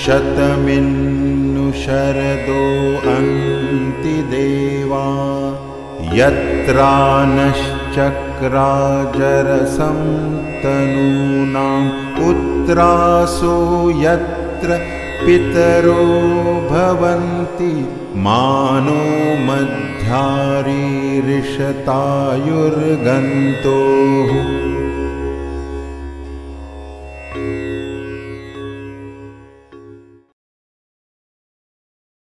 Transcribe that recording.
शतमिन्नु शरदो अन्ति देवा यत्रानश्चक्राजरसं तनूनाम् उत्तरासो यत्र पितरो भवन्ति मानो मध्यारीरिषतायुर्गन्तोः